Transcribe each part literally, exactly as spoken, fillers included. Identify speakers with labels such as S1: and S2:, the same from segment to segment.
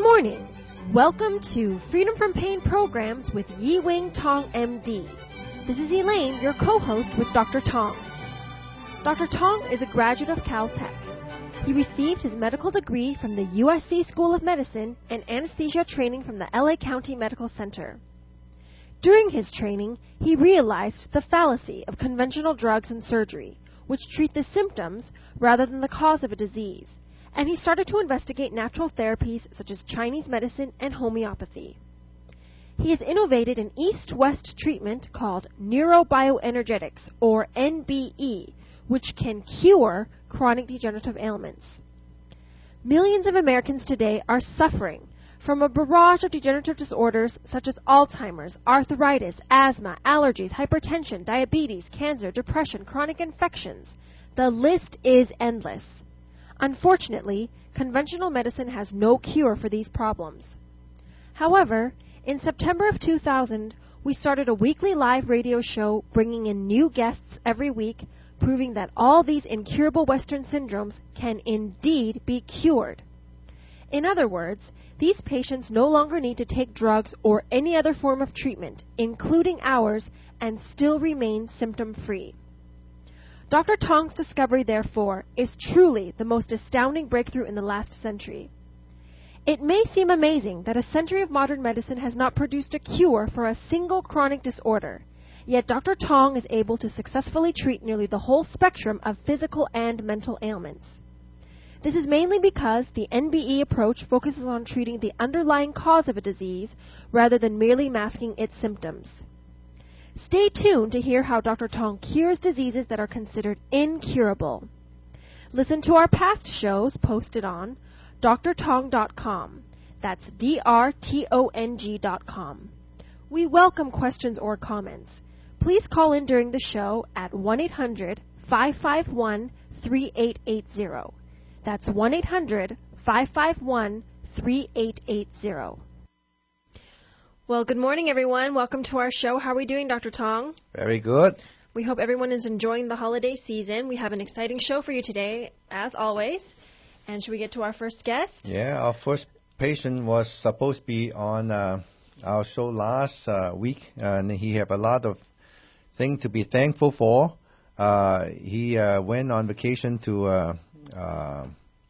S1: morning. Welcome to Freedom from Pain programs with Yi Wing Tong, M D. This is Elaine, your co-host with Doctor Tong. Doctor Tong is a graduate of Caltech. He received his medical degree from the U S C School of Medicine and anesthesia training from the L A County Medical Center. During his training, he realized the fallacy of conventional drugs and surgery, which treat the symptoms rather than the cause of a disease, and he started to investigate natural therapies such as Chinese medicine and homeopathy. He has innovated an east-west treatment called neurobioenergetics, or N B E, which can cure chronic degenerative ailments. Millions of Americans today are suffering from a barrage of degenerative disorders such as Alzheimer's, arthritis, asthma, allergies, hypertension, diabetes, cancer, depression, chronic infections. The list is endless. Unfortunately, conventional medicine has no cure for these problems. However, in September of two thousand, we started a weekly live radio show bringing in new guests every week, proving that all these incurable Western syndromes can indeed be cured. In other words, these patients no longer need to take drugs or any other form of treatment, including ours, and still remain symptom-free. Doctor Tong's discovery, therefore, is truly the most astounding breakthrough in the last century. It may seem amazing that a century of modern medicine has not produced a cure for a single chronic disorder, yet Doctor Tong is able to successfully treat nearly the whole spectrum of physical and mental ailments. This is mainly because the N B E approach focuses on treating the underlying cause of a disease rather than merely masking its symptoms. Stay tuned to hear how Doctor Tong cures diseases that are considered incurable. Listen to our past shows posted on D R tong dot com. That's D R T O N G dot com. We welcome questions or comments. Please call in during the show at one eight hundred five five one three eight eight zero. That's one eight hundred five five one three eight eight zero. Well, good morning, everyone. Welcome to our show. How are we doing, Doctor Tong?
S2: Very good.
S1: We hope everyone is enjoying the holiday season. We have an exciting show for you today, as always. And should we get to our first guest?
S2: Yeah, our first patient was supposed to be on uh, our show last uh, week, and he had a lot of things to be thankful for. Uh, he uh, went on vacation to uh, uh,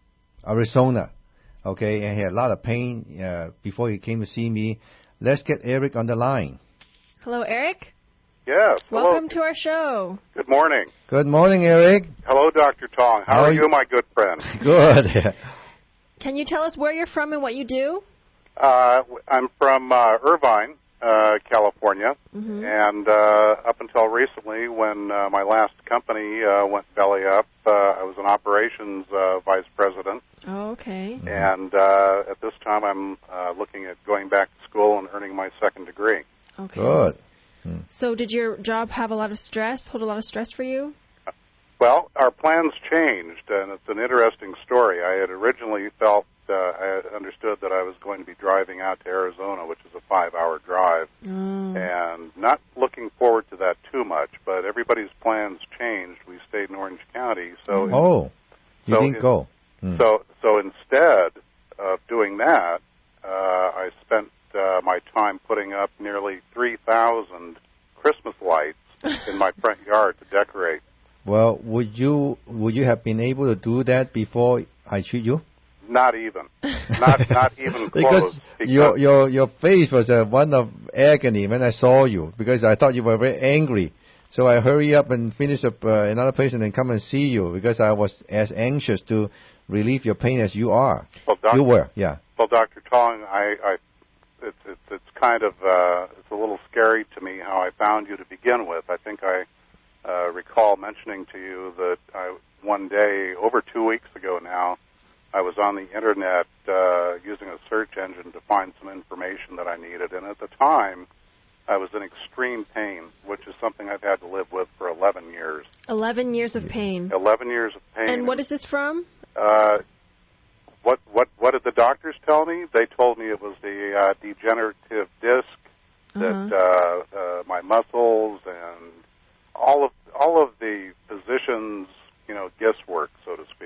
S2: Arizona, okay, and he had a lot of pain uh, before he came to see me. Let's get Eric on the line.
S1: Hello, Eric.
S3: Yes.
S1: Welcome
S3: hello.
S1: to our show.
S3: Good morning.
S2: Good morning, Eric.
S3: Hello, Doctor Tong. How, How are you, my good friend?
S2: Good.
S1: Can you tell us where you're from and what you do?
S3: Uh, I'm from uh, Irvine, uh, California,
S1: mm-hmm.
S3: and uh, up until recently, when uh, my last company uh, went belly up, uh, I was an operations uh, vice president.
S1: Oh, okay.
S3: And uh, at this time, I'm uh, looking at going back to school and earning my second degree.
S1: Okay.
S2: Good. Hmm.
S1: So did your job have a lot of stress, hold a lot of stress for you?
S3: Well, our plans changed, and it's an interesting story. I had originally felt, uh, I had understood that I was going to be driving out to Arizona, which is a five-hour drive,
S1: oh.
S3: and not looking forward to that too much, but everybody's plans changed. We stayed in Orange County. So
S2: oh, you
S3: so
S2: didn't
S3: in,
S2: go. Hmm.
S3: So, so instead of doing that, uh, I spent uh, my time putting up nearly three thousand Christmas lights in my front yard to decorate.
S2: Well, would you would you have been able to do that before I treat you?
S3: Not even, not not even
S2: because
S3: close. Because
S2: your your your face was uh, one of agony when I saw you, because I thought you were very angry. So I hurry up and finish up uh, another patient and come and see you, because I was as anxious to relieve your pain as you are.
S3: Well, Doctor
S2: You were, yeah.
S3: Well, Doctor Tong, I, I it's it's it's kind of uh, it's a little scary to me how I found you to begin with. I think I. Uh, recall mentioning to you that I, one day, over two weeks ago now, I was on the Internet uh, using a search engine to find some information that I needed. And at the time, I was in extreme pain, which is something I've had to live with for eleven years.
S1: eleven years of pain.
S3: eleven years of pain.
S1: And what is this from?
S3: Uh, what, what, what did the doctors tell me? They told me it was the uh, degenerative disc,
S1: uh-huh.
S3: that uh, uh, my muscles and all of all of the physicians, you know, guesswork, so to speak.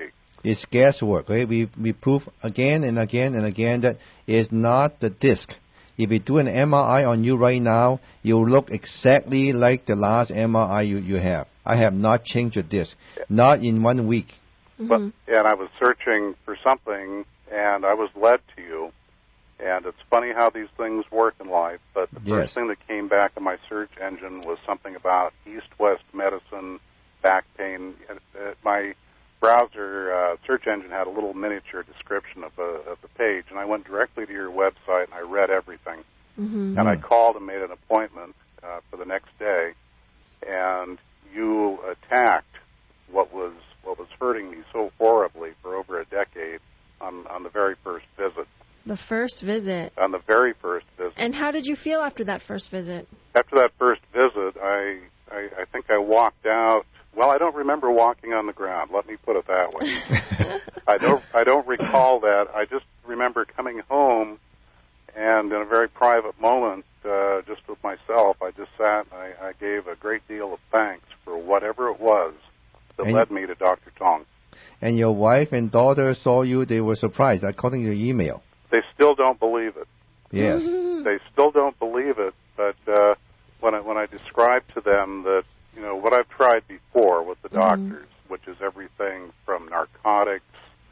S2: It's guesswork. Right? We we prove again and again and again that it's not the disc. If we do an M R I on you right now, you'll look exactly like the last M R I you, you have. I have not changed your disc, not in one week.
S3: Mm-hmm. But, and I was searching for something, and I was led to you. And it's funny how these things work in life, but the
S2: yes.
S3: first thing that came back in my search engine was something about East-West medicine, back pain. Uh, my browser uh, search engine had a little miniature description of, a, of the page, and I went directly to your website, and I read everything.
S1: Mm-hmm.
S3: And I called and made an appointment uh, for the next day, and you attacked what was what was hurting me so horribly for over a decade on, on the very first visit.
S1: The first visit.
S3: On the very first visit.
S1: And how did you feel after that first visit?
S3: After that first visit, I, I, I think I walked out. Well, I don't remember walking on the ground. Let me put it that way. I don't. I don't recall that. I just remember coming home, and in a very private moment, uh, just with myself, I just sat. And I, I gave a great deal of thanks for whatever it was that
S2: and
S3: led me to Doctor Tong.
S2: And your wife and daughter saw you. They were surprised, according to your email.
S3: They still don't believe it.
S2: Yes.
S1: Mm-hmm.
S3: They still don't believe it. But uh, when I when I describe to them that, you know, what I've tried before with the doctors, mm-hmm. which is everything from narcotics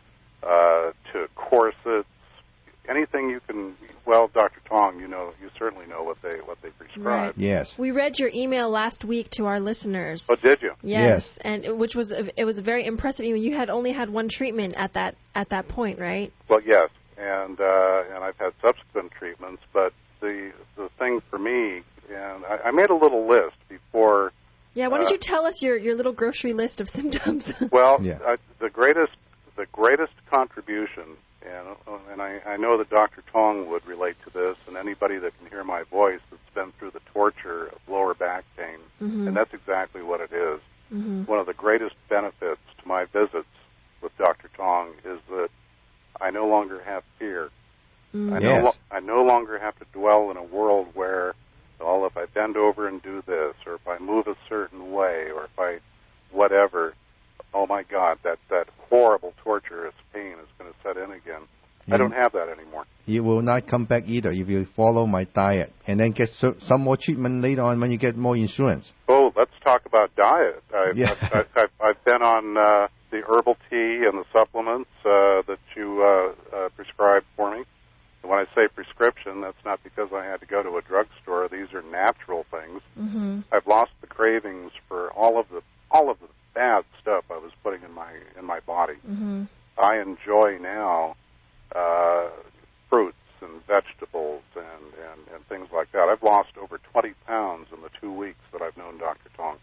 S3: uh, to corsets, anything you can. Well, Doctor Tong, you know, you certainly know what they what they prescribe.
S1: Right.
S2: Yes.
S1: We read your email last week to our listeners.
S3: Oh, did you?
S1: Yes,
S2: yes.
S1: and it, which was a, it was a very impressive email. You had only had one treatment at that at that point, right?
S3: Well, yes, and uh, and I've had subsequent treatments, but the the thing for me, and I, I made a little list before.
S1: Yeah, why don't
S3: uh,
S1: you tell us your, your little grocery list of symptoms?
S3: Well,
S2: yeah.
S3: uh, the greatest the greatest contribution, and and I, I know that Doctor Tong would relate to this, and anybody that can hear my voice that's been through the torture of lower back pain,
S1: mm-hmm.
S3: and that's exactly what it is.
S1: Mm-hmm.
S3: One of the greatest benefits to my visits with Doctor Tong is that I no longer have fear.
S1: Mm-hmm.
S3: I,
S2: yes.
S3: no lo- I no longer have to dwell in a world where, well, if I bend over and do this, or if I move a certain way, or if I whatever, oh my God, that, that horrible torturous pain is going to set in again.
S2: Yeah.
S3: I don't have that anymore.
S2: You will not come back either if you follow my diet and then get so, some more treatment later on when you get more insurance.
S3: Oh, let's talk about diet. I've,
S2: Yeah.
S3: I've, I've, I've been on uh, the herbal tea and the supplements uh, that you uh, uh, prescribed for me. And when I say prescription, that's not because I had to go to a drugstore. These are natural things.
S1: Mm-hmm.
S3: I've lost the cravings for all of the all of the bad stuff I was putting in my in my body.
S1: Mm-hmm.
S3: I enjoy now uh, fruits and vegetables and, and, and things like that. I've lost over twenty pounds in the two weeks that I've known Doctor Tong.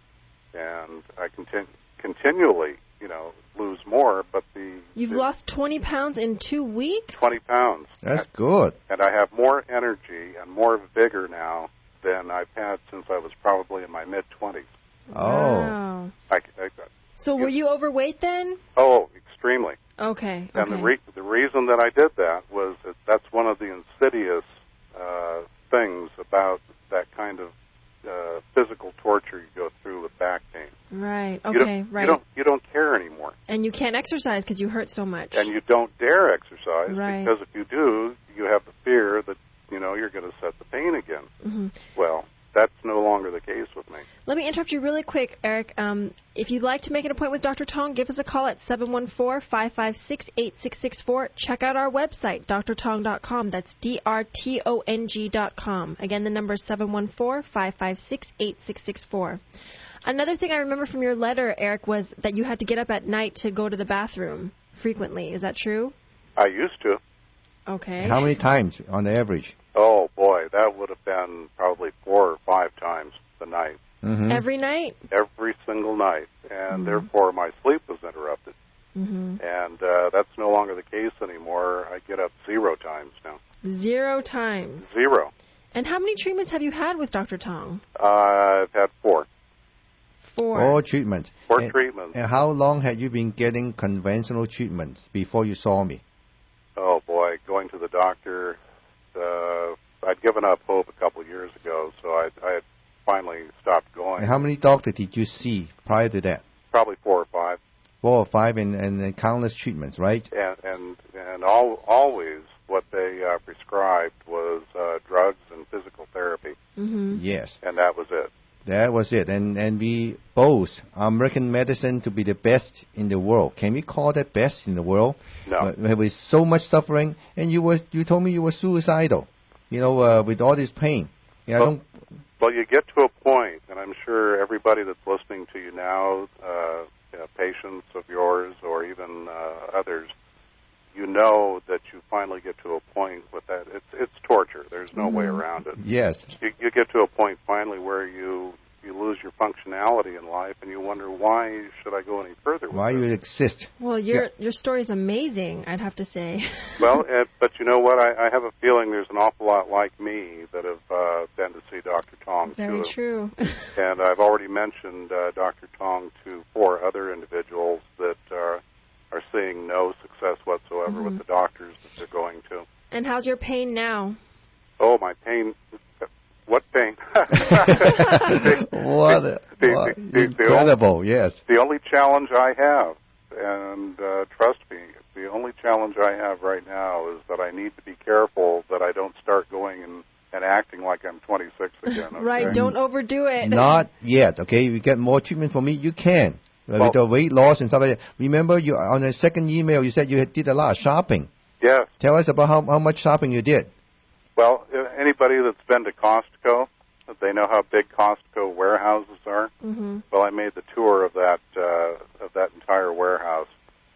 S3: And I continue continually, you know, lose more, but the...
S1: You've
S3: the
S1: lost twenty pounds in two weeks?
S3: twenty pounds.
S2: That's good.
S3: And I have more energy and more vigor now than I've had since I was probably in my mid-twenties.
S2: Oh.
S1: Wow.
S3: I, I,
S1: So were you overweight then?
S3: oh, extremely.
S1: Okay.
S3: And
S1: okay.
S3: the re- the reason that I did that was that that's one of the insidious uh, things about that kind of uh, physical torture you go through with back pain.
S1: Right.
S3: You
S1: Okay.
S3: don't,
S1: Right.
S3: You don't you don't care anymore,
S1: And you can't exercise because you hurt so much.
S3: and you don't dare exercise
S1: Right.
S3: because if you do, you have the fear that you know you're going to set the pain again.
S1: Mm-hmm.
S3: Well, that's no longer the case with me.
S1: Let me interrupt you really quick, Eric. Um, if you'd like to make an appointment with Doctor Tong, give us a call at seven one four, five five six, eight six six four. Check out our website, D R tong dot com. That's D R T O N G dot com. Again, the number is seven one four, five five six, eight six six four. Another thing I remember from your letter, Eric, was that you had to get up at night to go to the bathroom frequently. Is that true?
S3: I used to.
S1: Okay.
S2: How many times on the average?
S3: Oh boy, that would have been probably four or five times the night,
S2: Mm-hmm.
S1: Every night?
S3: every single night, and
S1: Mhm.
S3: therefore my sleep was interrupted.
S1: Mm-hmm.
S3: And uh, that's no longer the case anymore. I get up zero times now.
S1: Zero times.
S3: Zero.
S1: And how many treatments have you had with Doctor Tong?
S3: Uh, I've had four.
S1: Four.
S2: All treatments.
S3: Four
S2: and,
S3: treatments.
S2: And how long had you been getting conventional treatments before you saw me?
S3: Oh, boy, going to the doctor. Uh, I'd given up hope a couple of years ago, so I, I had finally stopped going.
S2: And how many doctors did you see prior to that?
S3: Probably four or five.
S2: four or five, and, and countless treatments, right?
S3: And and and all, always what they uh, prescribed was uh, drugs and physical therapy.
S1: Mm-hmm.
S2: Yes.
S3: And that was it.
S2: That was it. And and we boast American medicine to be the best in the world. Can we call that best in the world?
S3: No.
S2: There was so much suffering, and you were you told me you were suicidal, you know, uh, with all this pain. Yeah,
S3: well,
S2: I don't.
S3: Well, you get to a point, and I'm sure everybody that's listening to you now, uh, you know, patients of yours or even uh, others, you know that you finally get to a point with that. It's it's torture. There's no mm-hmm. way around it.
S2: Yes.
S3: You, you get to a point finally where you you lose your functionality in life, and you wonder, why should I go any further with
S2: Why
S3: this?
S2: you exist?
S1: Well, your
S2: yeah.
S1: your story is amazing, I'd have to say.
S3: Well, uh, but you know what? I, I have a feeling there's an awful lot like me that have uh, been to see Doctor Tong.
S1: Very
S3: too.
S1: true.
S3: And I've already mentioned uh, Doctor Tong to four other individuals that uh, are seeing no success whatsoever mm-hmm. with the doctors that they're going to.
S1: And how's your pain now?
S3: Oh, my pain. What pain?
S2: what,
S3: the, the,
S2: what
S3: the,
S2: incredible,
S3: the only,
S2: yes.
S3: The only challenge I have, and uh, trust me, the only challenge I have right now is that I need to be careful that I don't start going and, and acting like I'm twenty-six again. Okay?
S1: Right, don't overdo it.
S2: Not yet, okay? You get more treatment from me, you can. Uh,
S3: well,
S2: with the weight loss and stuff like that. Remember, you on the second email, you said you did a lot of shopping.
S3: Yes.
S2: Tell us about how, how much shopping you did.
S3: Well, anybody that's been to Costco, they know how big Costco warehouses are.
S1: Mm-hmm.
S3: Well, I made the tour of that uh, of that entire warehouse,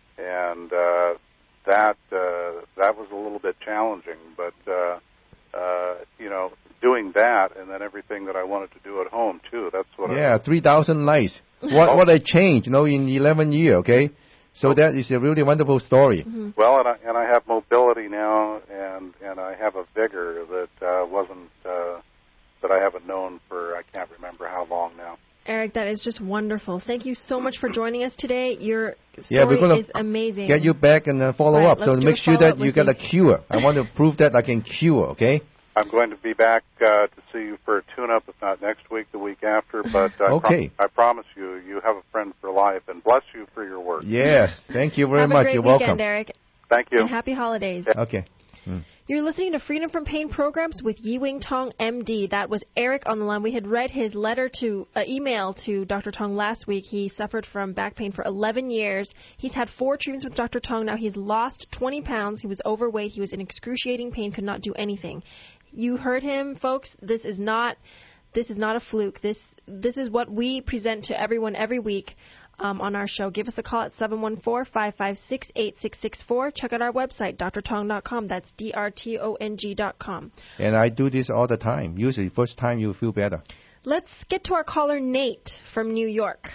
S3: and uh, that uh, that was a little bit challenging. But uh, uh, you know, doing that and then everything that I wanted to do at home too. That's what.
S2: Yeah,
S3: I
S2: three thousand likes. What what a change, you know, in eleven years. Okay. So that is a really wonderful story.
S3: Mm-hmm. Well, and I, and I have mobility now, and, and I have a vigor that uh, wasn't uh, that I haven't known for I can't remember how long now.
S1: Eric, that is just wonderful. Thank you so much for joining us today. Your story
S2: yeah, we're gonna
S1: is amazing.
S2: Get you back and uh, follow
S1: right,
S2: up. So make sure that you get
S1: you.
S2: a cure. I want to prove that I can cure. Okay.
S3: I'm going to be back uh, to see you for a tune-up, if not next week, the week after. But I,
S2: okay.
S3: pro- I promise you, you have a friend for life, and bless you for your work.
S2: Yes, thank you very
S1: have
S2: much.
S1: A great
S2: You're
S1: weekend,
S2: welcome,
S1: Eric.
S3: Thank you.
S1: And happy holidays.
S3: Yeah.
S2: Okay. Mm.
S1: You're listening to Freedom from Pain Programs with Yi-Wing Tong, M D. That was Eric on the line. We had read his letter to uh, email to Doctor Tong last week. He suffered from back pain for eleven years. He's had four treatments with Doctor Tong. Now he's lost twenty pounds. He was overweight. He was in excruciating pain, could not do anything. You heard him, folks. This is not this is not a fluke. This this is what we present to everyone every week um, on our show. Give us a call at seven one four, five five six, eight six six four. Check out our website, D R tong dot com. That's D R T O N G dot com.
S2: And I do this all the time. Usually, first time you feel better.
S1: Let's get to our caller, Nate from New York.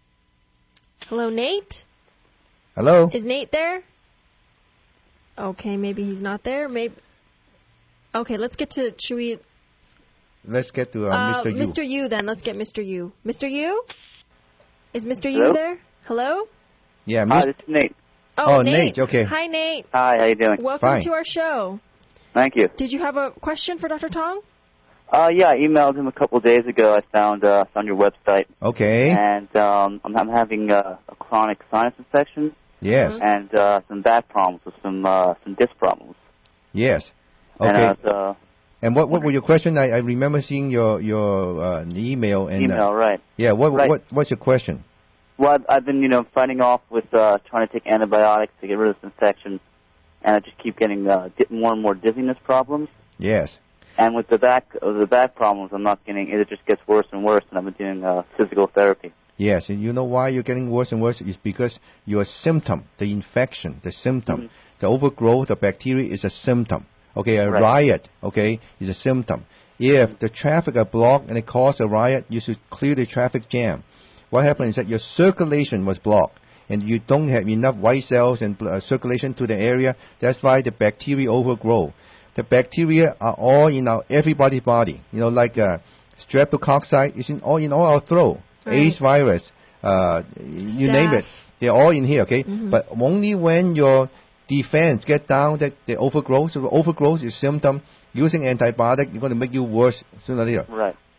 S1: Hello, Nate?
S2: Hello?
S1: Is Nate there? Okay, maybe he's not there. Maybe... Okay, let's get to, should we...
S2: Let's get to uh,
S1: uh,
S2: Mister Yu.
S1: Mister Yu, then. Let's get Mister Yu. Mister Yu? Is Mister
S4: Hello?
S1: Yu there? Hello?
S2: Yeah,
S4: Hi, this is Nate.
S1: Oh,
S2: oh
S1: Nate.
S2: Nate, okay.
S1: Hi, Nate.
S4: Hi, how you doing?
S1: Welcome
S2: Fine.
S1: to our show.
S4: Thank you.
S1: Did you have a question for Doctor Tong?
S4: Uh, yeah, I emailed him a couple of days ago. I found uh, on your website.
S2: Okay.
S4: And um, I'm, I'm having uh, a chronic sinus infection.
S2: Yes.
S1: Mm-hmm.
S4: And uh, some back problems with some uh, some disc problems.
S2: Yes. Okay.
S4: And, I was, uh,
S2: And what what were your question? I, I remember seeing your your uh, email and
S4: email,
S2: uh,
S4: right?
S2: Yeah. What
S4: right.
S2: what what's your question?
S4: Well, I've, I've been you know fighting off with uh, trying to take antibiotics to get rid of this infection, and I just keep getting uh, get more and more dizziness problems.
S2: Yes.
S4: And with the back uh, the back problems, I'm not getting it. Just gets worse and worse, and I've been doing uh, physical therapy.
S2: Yes, and you know why you're getting worse and worse? It's because your symptom, the infection, the symptom, mm-hmm. the overgrowth of bacteria is a symptom. Okay, a
S4: right.
S2: riot, okay, is a symptom. If the traffic are blocked and it causes a riot, you should clear the traffic jam. What happens is that your circulation was blocked, and you don't have enough white cells and uh, circulation to the area. That's why the bacteria overgrow. The bacteria are all in our everybody's body. You know, like uh, streptococci is in all in all our throat. Right. AIDS virus, uh, you
S1: Staph.
S2: name it, they're all in here. Okay,
S1: mm-hmm.
S2: but only when your defense get down, that the overgrowth. So the overgrowth is symptom. Using antibiotic, you're going to make you worse sooner or later.
S4: Right.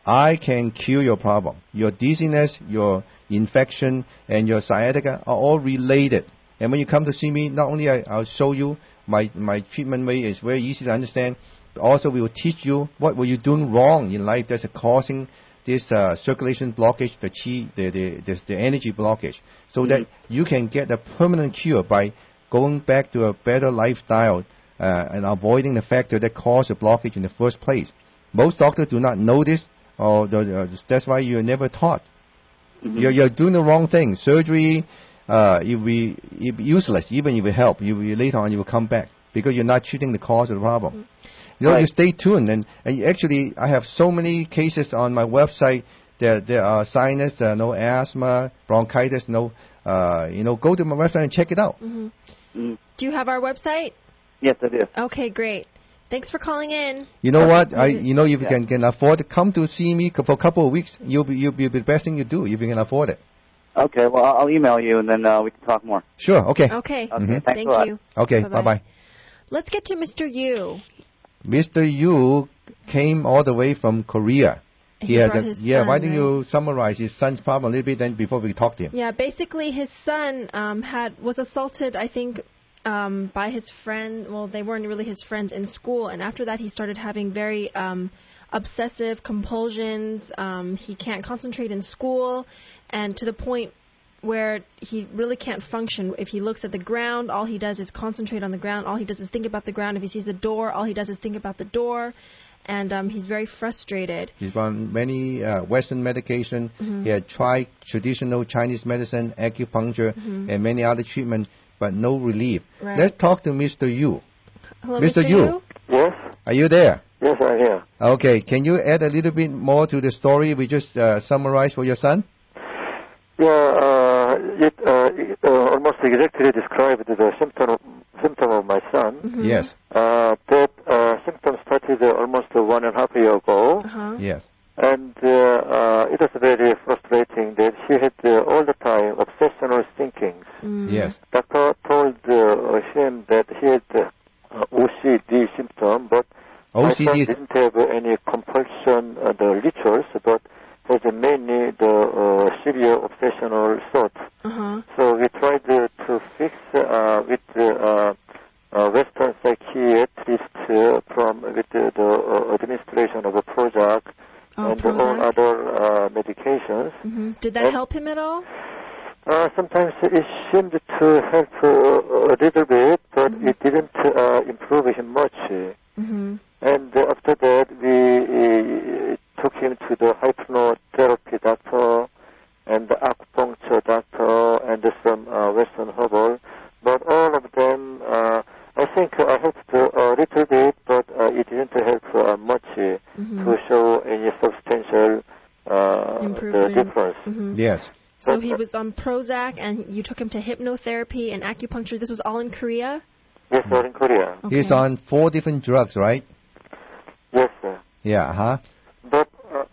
S2: I can cure your problem. Your dizziness, your infection, and your sciatica are all related. And when you come to see me, not only I, I'll show you my, my treatment way is very easy to understand, but also we will teach you what were you doing wrong in life that's causing this uh, circulation blockage, the chi, the, the, the, the energy blockage, so mm-hmm. that you can get a permanent cure by going back to a better lifestyle uh, and avoiding the factor that caused the blockage in the first place. Most doctors do not know this, or the, uh, that's why you're never taught. Mm-hmm. You're, you're doing the wrong thing. Surgery, uh, it will be, it be useless. Even if it help, you will, later on you will come back because you're not treating the cause of the problem. Mm-hmm. You know, right. You stay tuned, and, and actually, I have so many cases on my website. There, there are sinus, uh, no asthma, bronchitis, no. Uh, you know, go to my website and check it out.
S1: Mm-hmm. Mm. Do you have our website?
S4: Yes, I do.
S1: Okay, great. Thanks for calling in.
S2: You know what? I, you know, if you yeah. can, can afford to come to see me for a couple of weeks, you'll be, you'll be the best thing you do if you can afford it.
S4: Okay, well, I'll email you, and then uh, we can talk more.
S2: Sure. Okay.
S1: Okay.
S4: Okay.
S2: Mm-hmm.
S4: Thanks
S1: Thank
S4: a lot.
S1: you.
S2: Okay.
S1: Bye-bye.
S2: Bye-bye.
S1: Let's get to Mister Yu.
S2: Mister Yu came all the way from Korea.
S1: He,
S2: he had
S1: brought
S2: a,
S1: his
S2: yeah.
S1: son,
S2: Why don't
S1: right?
S2: you summarize his son's problem a little bit, then before we talk to him?
S1: Yeah, basically his son um, had was assaulted, I think, um, by his friend. Well, they weren't really his friends in school, and after that he started having very um, obsessive compulsions. Um, he can't concentrate in school, and to the point where he really can't function. If he looks at the ground, all he does is concentrate on the ground. All he does is think about the ground. If he sees a door, all he does is think about the door. And um, he's very frustrated.
S2: He's on many uh, Western medication. Mm-hmm. He had tried traditional Chinese medicine, acupuncture, mm-hmm. and many other treatments, but no relief.
S1: Right.
S2: Let's talk to Mister Yu.
S1: Hello,
S2: Mister
S1: Mister
S2: Yu.
S1: Yu?
S5: Yes.
S2: Are you there?
S5: Yes, I'm here.
S2: Okay. Can you add a little bit more to the story we just uh, summarized for your son?
S5: Yeah, uh, it, uh, it uh, almost exactly described the symptom of, symptom of my son.
S2: Mm-hmm. Yes.
S5: Uh, that uh, symptom started uh, almost uh, one and a half year ago.
S1: Uh-huh.
S2: Yes.
S5: And uh, uh, it was very frustrating that he had uh, all the time obsessional thinkings.
S1: Mm.
S2: Yes.
S5: Doctor told uh, him that he had uh, O C D symptom, but
S2: O C D
S5: my son didn't have any compulsion, uh, the rituals, but has mainly the uh, severe obsessional thought.
S1: Uh-huh.
S5: So we tried uh, to fix uh, with uh, uh, Western psychiatrist uh, from with uh, the uh, administration of a Prozac
S1: oh,
S5: and
S1: Prozac.
S5: all other uh, medications.
S1: Mm-hmm. Did that
S5: and,
S1: help him at all?
S5: Uh, sometimes it seemed to help uh, a little bit, but mm-hmm. it didn't uh, improve him much.
S1: Mm-hmm.
S5: And uh, after that, we uh, took him to the hypnotherapy doctor and the acupuncture doctor and some uh, Western herbal. But all of them, uh, I think I helped a little bit, but uh, it didn't help uh, much mm-hmm. to show any substantial uh, the difference.
S1: Mm-hmm.
S2: Yes.
S1: So he was on Prozac, and you took him to hypnotherapy and acupuncture. This was all in Korea?
S5: Yes, all in Korea.
S2: Okay. He's on four different drugs, right?
S5: Yes, sir.
S2: Yeah, huh?
S5: But, uh,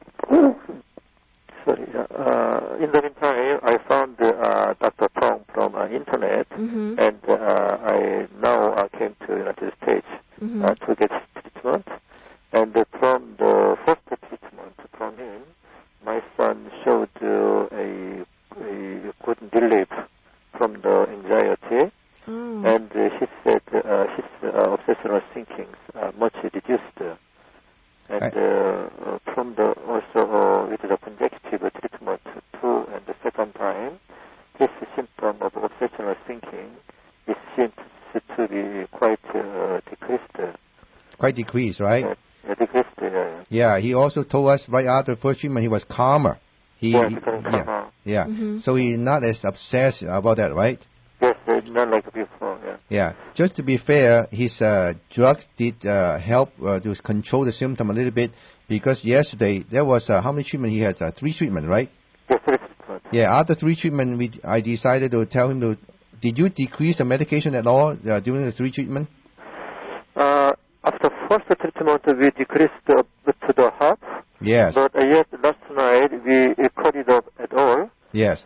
S5: sorry, uh, in the meantime, I found uh, Doctor Tong from uh, internet,
S1: mm-hmm.
S5: and uh, I now uh, came to the United States mm-hmm. uh, to get treatment. And uh, from the first treatment from him, my son showed uh, a, a good relief from the anxiety.
S1: Oh.
S5: And uh, he said uh, his uh, obsessional thinking uh, much reduced. And uh, from the also uh, with the conjunctive treatment two and the second time, his symptom of obsessional thinking it seems to be quite uh, decreased.
S2: Quite decreased, right?
S5: Uh, decreased. Uh,
S2: yeah. He also told us right after the first treatment he was calmer. He,
S5: yeah,
S2: he
S5: calmer.
S2: yeah.
S1: Mm-hmm.
S2: So he's not as obsessed about that, right?
S5: Yes, not like before, yeah.
S2: Yeah. Just to be fair, his uh, drugs did uh, help uh, to control the symptom a little bit because yesterday there was, uh, how many treatment he had? Uh, three treatment, right?
S5: Yes, three treatment.
S2: Yeah, after three treatment, we, I decided to tell him to, did you decrease the medication at all uh, during the three treatment?
S5: Uh, after first treatment, we decreased uh, to the half.
S2: Yes.
S5: But uh, yet last night, we cut it off at all.
S2: Yes.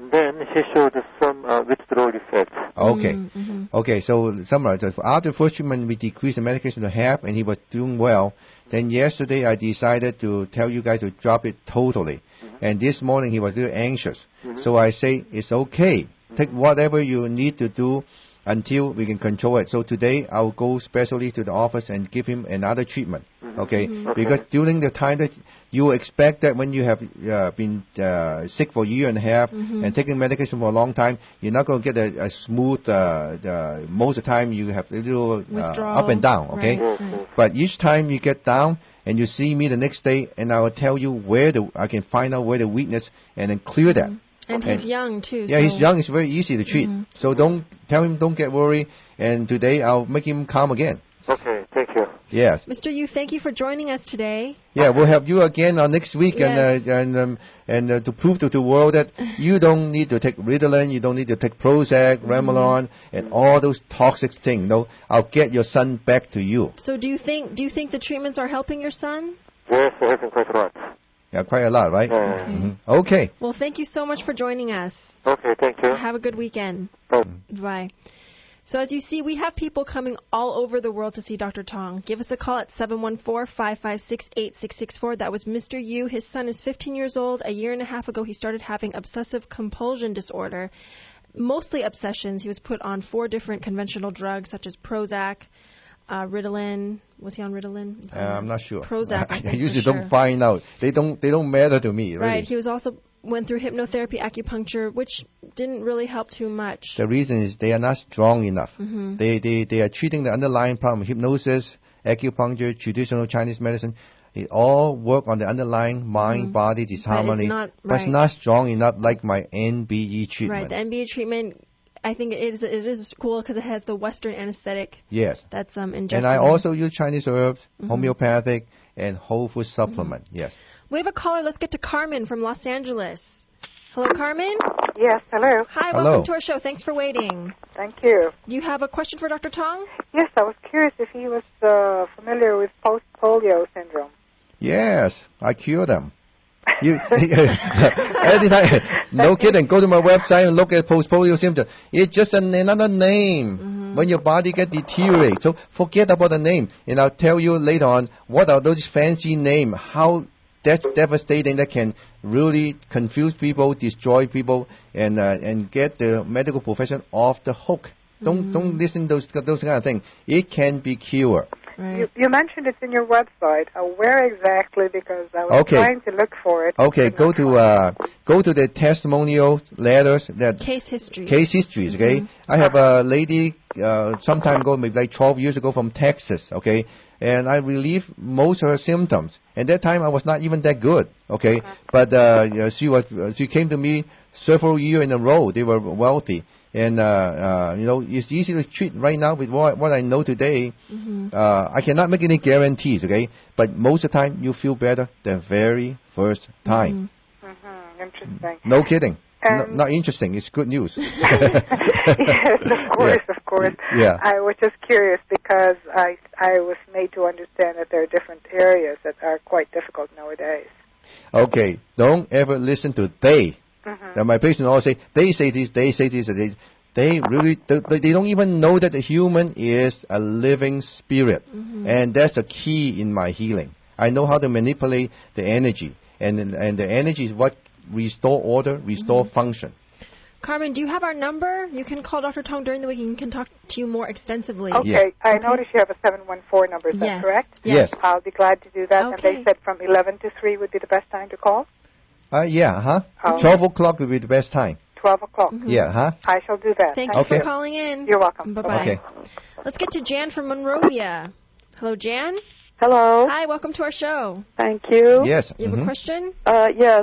S5: and then he showed some uh, withdrawal effects.
S2: Okay.
S1: Mm-hmm.
S2: Okay, so summarize. So after the first treatment, we decreased the medication to half, and he was doing well. Then yesterday, I decided to tell you guys to drop it totally. Mm-hmm. And this morning, he was a little anxious. Mm-hmm. So I say, it's okay. Mm-hmm. Take whatever you need to do until we can control it. So today, I'll go specially to the office and give him another treatment. Mm-hmm. Okay? Mm-hmm. Okay? Because during the time that you expect that when you have uh, been uh, sick for a year and a half mm-hmm. and taking medication for a long time, you're not going to get a, a smooth, uh, uh, most of the time you have a little uh, up and down, okay?
S1: Right, right.
S2: But each time you get down and you see me the next day, and I will tell you where the, I can find out where the weakness and then clear that.
S1: Mm-hmm. And
S2: okay.
S1: he's young too.
S2: Yeah,
S1: so.
S2: he's young. It's very easy to treat.
S1: Mm-hmm.
S2: So don't tell him, don't get worried. And today I'll make him calm again.
S5: Okay, thank you.
S2: Yes.
S1: Mister Yu, thank you for joining us today.
S2: Yeah, we'll have you again uh, next week,
S1: yes.
S2: and uh, and um, and uh, to prove to the world that you don't need to take Ritalin, you don't need to take Prozac, mm-hmm. Remeron, and all those toxic things. No, I'll get your son back to you.
S1: So do you think do you think the treatments are helping your son?
S5: Yes, they're helping quite a lot.
S2: Yeah, quite a lot, right?
S5: Yeah.
S1: Okay.
S2: Mm-hmm. Okay.
S1: Well, thank you so much for joining us.
S5: Okay, thank you.
S1: Have a good weekend.
S5: Bye.
S1: Bye. So as you see, we have people coming all over the world to see Doctor Tong. Give us a call at seven one four, five five six, eight six six four. That was Mister Yu. His son is fifteen years old. A year and a half ago, he started having obsessive compulsion disorder, mostly obsessions. He was put on four different conventional drugs, such as Prozac, uh, Ritalin. Was he on Ritalin?
S2: Uh, I'm not sure.
S1: Prozac, I,
S2: I
S1: think,
S2: usually
S1: for
S2: don't
S1: sure.
S2: find out. They don't. They don't matter to me. Really.
S1: Right. He was also went through hypnotherapy, acupuncture, which didn't really help too much.
S2: The reason is they are not strong enough.
S1: Mm-hmm.
S2: They, they, they are treating the underlying problem. Hypnosis, acupuncture, traditional Chinese medicine, they all work on the underlying mind-body
S1: mm-hmm.
S2: disharmony.
S1: But it's not,
S2: but
S1: right.
S2: it's not strong enough like my N B E treatment.
S1: Right. The N B E treatment, I think it is, it is cool because it has the Western anesthetic.
S2: Yes.
S1: That's um, injected.
S2: And I also use Chinese herbs,
S1: mm-hmm.
S2: homeopathic, and whole food supplement. Mm-hmm. Yes.
S1: We have a caller. Let's get to Carmen from Los Angeles. Hello, Carmen?
S6: Yes, hello.
S1: Hi,
S2: hello.
S1: Welcome to our show. Thanks for waiting.
S6: Thank you.
S1: You have a question for Doctor Tong?
S6: Yes, I was curious if he was uh, familiar with post-polio syndrome.
S2: Yes, I cure them. You, anytime, no kidding. Go to my website and look at post-polio symptoms. It's just an, another name mm-hmm. when your body gets deteriorate. So forget about the name, and I'll tell you later on what are those fancy names, how that's devastating, that can really confuse people, destroy people, and uh, and get the medical profession off the hook. Mm-hmm. Don't don't listen to those those kind of things. It can be cured.
S6: Right. You, you mentioned it's in your website. Uh, where exactly? Because I was
S2: okay.
S6: trying to look for it.
S2: Okay, go to uh, go to the testimonial letters, that
S1: case history.
S2: Case histories. Okay, mm-hmm. I have a lady uh, some time ago, maybe like twelve years ago, from Texas. Okay. And I relieved most of her symptoms. At that time, I was not even that good, okay? okay. But uh, she was. Uh, she came to me several years in a row. They were wealthy, and uh, uh, you know, it's easy to treat right now with what, what I know today. Mm-hmm. Uh, I cannot make any guarantees, okay? But most of the time, you feel better the very first time.
S6: Mm-hmm. Mm-hmm. Interesting.
S2: No kidding.
S6: Um,
S2: no, not interesting. It's good news.
S6: Yes, of course,
S2: yeah.
S6: of course.
S2: Yeah.
S6: I was just curious because I I was made to understand that there are different areas that are quite difficult nowadays.
S2: Okay, don't ever listen to they.
S6: Mm-hmm.
S2: Now my patients always say, they say this, they say this, they, they really, they, they don't even know that the human is a living spirit. Mm-hmm. And that's the key in my healing. I know how to manipulate the energy. And, and the energy is what restore order, restore mm-hmm. function.
S1: Carmen, do you have our number? You can call Doctor Tong during the week and he can talk to you more extensively.
S6: Okay,
S2: yes.
S6: I
S1: okay.
S6: noticed you have a seven one four number, is
S1: yes.
S6: that correct?
S2: Yes.
S6: I'll be glad to do that.
S1: Okay.
S6: And they said from eleven to three would be the best time to call?
S2: Uh, yeah, huh?
S6: Oh.
S2: twelve o'clock would be the best time.
S6: twelve o'clock.
S1: Mm-hmm.
S2: Yeah, huh?
S6: I shall do that.
S1: Thank
S6: Thank
S1: you
S2: okay.
S1: for calling in.
S6: You're welcome.
S1: Bye-bye.
S2: Okay.
S1: Let's get to Jan from Monrovia. Hello, Jan.
S7: Hello.
S1: Hi, welcome to our show.
S7: Thank you.
S2: Yes.
S1: You have
S2: mm-hmm.
S1: a question?
S7: Uh, yes.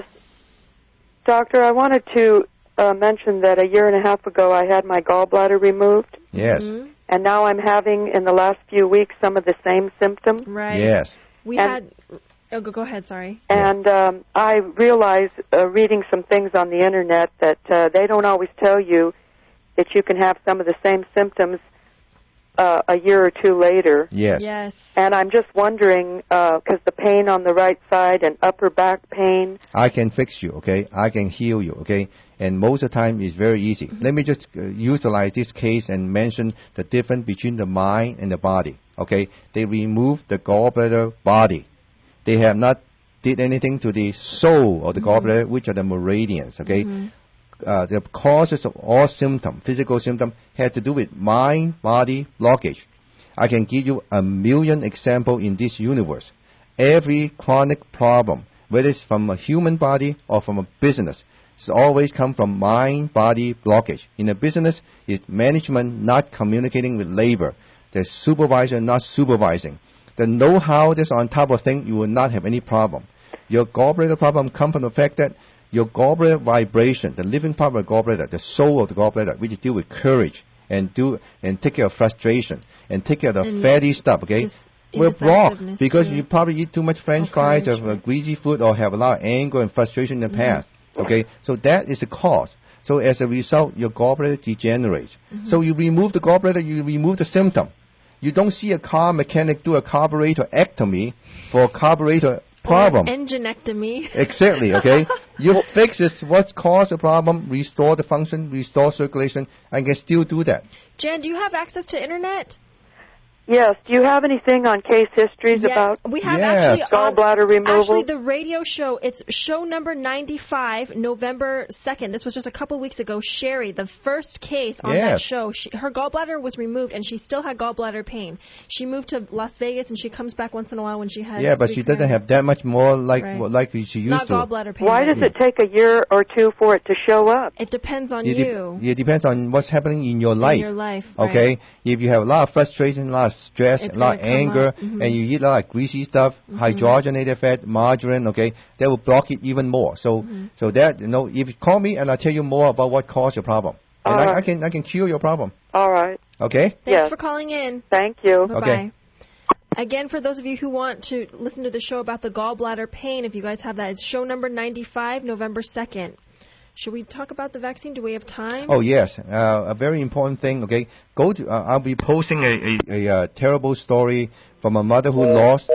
S7: Doctor, I wanted to uh, mention that a year and a half ago I had my gallbladder removed.
S2: Yes.
S1: Mm-hmm.
S7: And now I'm having, in the last few weeks, some of the same symptoms.
S1: Right.
S2: Yes.
S1: We
S7: and,
S1: had... Oh, go, go ahead, sorry.
S7: And um, I realize, uh, reading some things on the Internet, that uh, they don't always tell you that you can have some of the same symptoms uh, a year or two later.
S2: Yes.
S1: Yes.
S7: And I'm just wondering, because uh, the pain on the right side and upper back pain.
S2: I can fix you, okay? I can heal you, okay? and most of the time it's very easy. Mm-hmm. Let me just uh, utilize this case and mention the difference between the mind and the body. Okay, they remove the gallbladder body. They have not did anything to the soul of the mm-hmm. gallbladder, which are the meridians. Okay, mm-hmm. uh, the causes of all symptoms, physical symptoms, had to do with mind-body blockage. I can give you a million examples in this universe. Every chronic problem, whether it's from a human body or from a business, it's always come from mind-body blockage. In a business, it's management not communicating with labor. The supervisor not supervising. The know-how that's on top of things, you will not have any problem. Your gallbladder problem comes from the fact that your gallbladder vibration, the living part of the gallbladder, the soul of the gallbladder, which deal with courage and do and take care of frustration and take care of the and fatty stuff, okay? We're blocked because too. You probably eat too much French fries or uh, greasy food or have a lot of anger and frustration in the mm-hmm. past, okay? So that is the cause. So as a result, your gallbladder degenerates. Mm-hmm. So you remove the gallbladder, you remove the symptom. You don't see a car mechanic do a carburetor-ectomy for a carburetor problem.
S1: Or enginectomy.
S2: Exactly, okay? You fix this, what caused the problem, restore the function, restore circulation, and can still do that.
S1: Jan, do you have access to internet?
S7: Yes. Do you have anything on case histories
S1: yeah,
S7: about
S1: we have
S2: yes.
S1: actually
S7: gallbladder removal?
S1: Actually, the radio show, it's show number ninety-five, November second. This was just a couple weeks ago. Sherry, the first case on
S2: yes.
S1: that show, she, her gallbladder was removed, and she still had gallbladder pain. She moved to Las Vegas, and she comes back once in a while when she has...
S2: Yeah, but she doesn't have that much more like right. like she used
S1: Not
S2: to.
S1: Not gallbladder pain.
S7: Why does it take a year or two for it to show up?
S1: It depends on
S2: it
S1: you.
S2: De- it depends on what's happening in your life.
S1: In your life,
S2: okay?
S1: Right.
S2: If you have a lot of frustration, a lot of stress,
S1: It's
S2: a lot of anger,
S1: mm-hmm.
S2: and you eat a lot of greasy stuff, mm-hmm. hydrogenated fat, margarine, okay, that will block it even more. So, mm-hmm. so that, you know, if you call me and I'll tell you more about what caused your problem. And I, right. I can I can cure your problem.
S7: All right.
S2: Okay?
S1: Thanks
S7: yes.
S1: for calling in.
S7: Thank you.
S1: Bye-bye.
S2: Okay.
S1: Again, for those of you who want to listen to the show about the gallbladder pain, if you guys have that, it's show number ninety-five, November second. Should we talk about the vaccine? Do we have time?
S2: Oh, yes. Uh, a very important thing, okay? Go to, uh, I'll be posting a, a, a, a terrible story from a mother who lost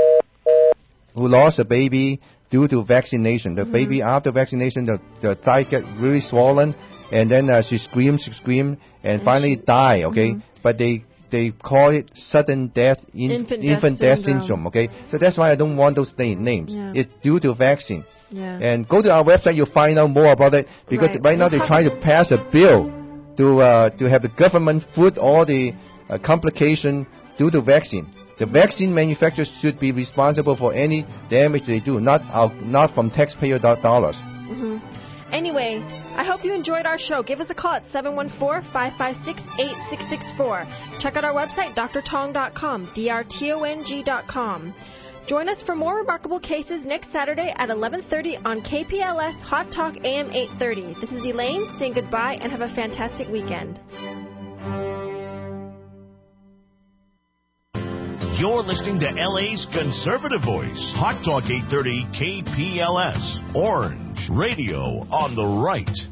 S2: who lost a baby due to vaccination. The mm-hmm. baby, after vaccination, the, the thigh get really swollen, and then uh, she screamed, she screamed, and, and finally she, died, okay? Mm-hmm. But they they call it sudden death, in, infant, infant death, death syndrome. syndrome, okay? So that's why I don't want those na- names. Yeah. It's due to vaccine.
S1: Yeah.
S2: And go to our website, you'll find out more about it, because right, right now they're trying to pass a bill to uh, to have the government foot all the uh, complication due to vaccine. The vaccine manufacturers should be responsible for any damage they do, not our, not from taxpayer dollars.
S1: Mm-hmm. Anyway, I hope you enjoyed our show. Give us a call at seven one four, five five six, eight six six four. Check out our website, d r tong dot com, D R T O N G dot com. Join us for more remarkable cases next Saturday at eleven thirty on K P L S Hot Talk A M eight thirty. This is Elaine saying goodbye and have a fantastic weekend.
S8: You're listening to L A's conservative voice, Hot Talk eight thirty K P L S, Orange, radio on the right.